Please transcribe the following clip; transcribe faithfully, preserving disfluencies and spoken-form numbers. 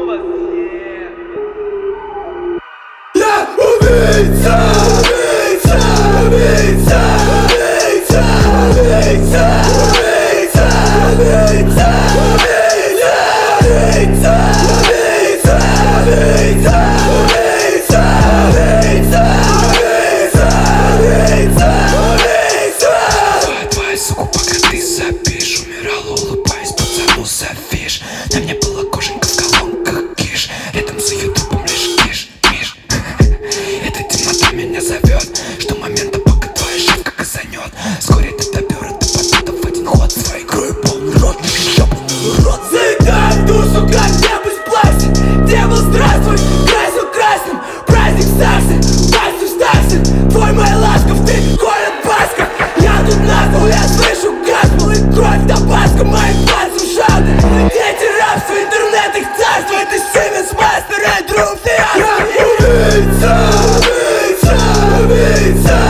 вас всех. Я убийца, убийца, убийца, убийца, убийца, убийца, убийца, убийца, убийца, убийца, убийца, убийца, убийца, убийца. Твоя, твоя, сука, пока ты запишь, умирала, улыбаясь, пацану завишь. На мне была кожанка в колонках, киш, рядом за ютубом лишь киш, миш. Эта темнота меня зовет, что момента, пока твоя шавка казанет. Вскоре ты доберет, ты потом в один ход своей крови полный рот, ёбаный рот. Заедай душу, как небо с пластик. Дьявол, здравствуй, красил красным. Праздник старший, Бастер Старшин. Твой моя ласков, ты Коля Баска. Я тут нахуй, я слышу газ, и кровь табаско, моих пальцев жадны. Дети рабства, интернет их царство. Это Сименс, Мастер, Эндрю, Фиат. Я убийца, убийца, убийца.